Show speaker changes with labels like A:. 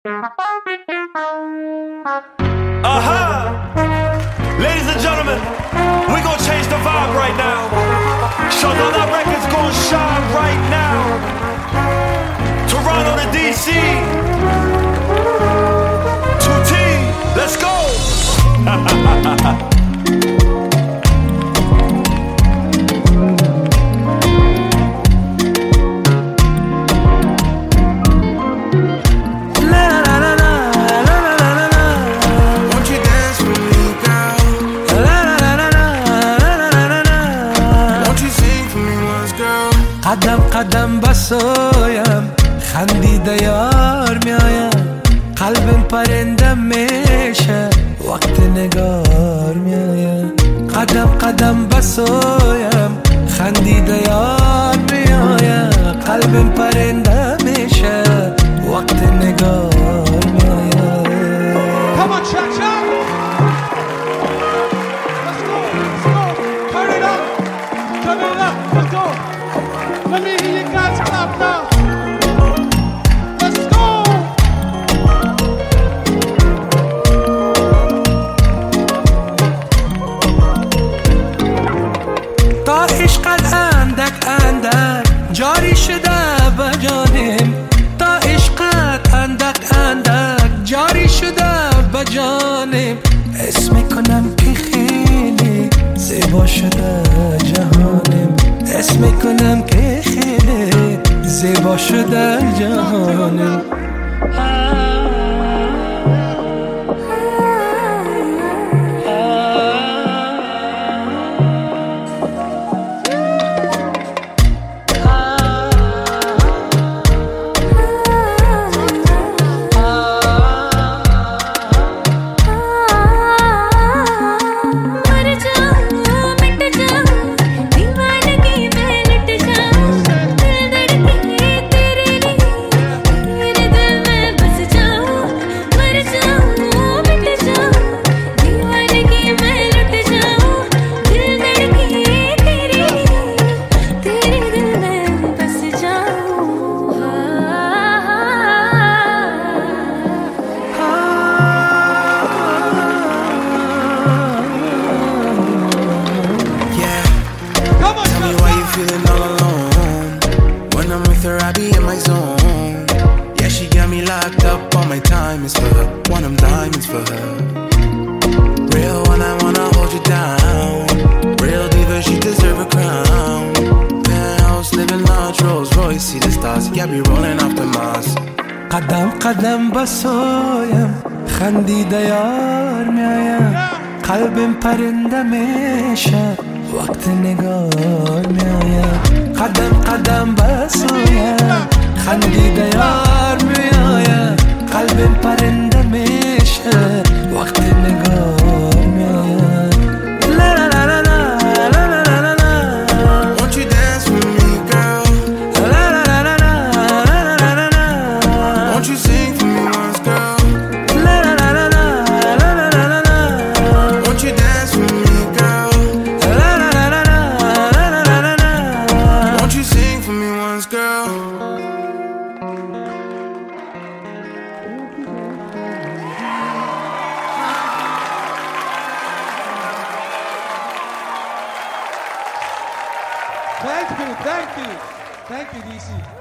A: Ladies and gentlemen, we gonna change the vibe right now. Shardona Records gonna shine right now. Toronto to DC. 2T, let's go.
B: قدم قدم بسایم خندیده یار میایم قلبم پرنده میشه وقت نگار میایم قدم قدم بسایم خندیده یار میایم قلبم پرنده میشه وقت نگار میایم.
C: Come on, check, check. Let's go, let's go. Turn it up, turn it up, let's go. Let me hear you guys clap now. Let's go.
B: تا عشقت اندک اندک جاری شده بجانم تا عشقت اندک اندک جاری شده بجانم اسم کنم که خیلی زیبا شده جهانم اسم کنم که خیلی زیبا شده جهانم.
D: Feeling all alone. When I'm with her, I be in my zone. Yeah, she got me locked up. All my time is for her. Want them diamonds for her. Real one, I wanna hold you down. Real diva, she deserve a crown. Penthouse, living large, Rolls Royce. See the stars, yeah, be rolling off the Mars.
B: قدم قدم بسایم خندیده یار میایم قلبم پرنده میشه وقت نگار میایم قدم قدم بسایم خندیده یار میایم قلبم پرنده میشه وقت نگار میایم. لا لا لا لا لا لا لا لا.
D: Won't you dance with me, girl?
B: لا لا لا لا لا لا لا لا.
D: Won't you sing for me once, girl?
B: لا لا لا لا لا لا لا لا.
D: Won't you dance with me, girl? Won't you sing for me once, girl?
C: Thank you, thank you. Thank you, DC.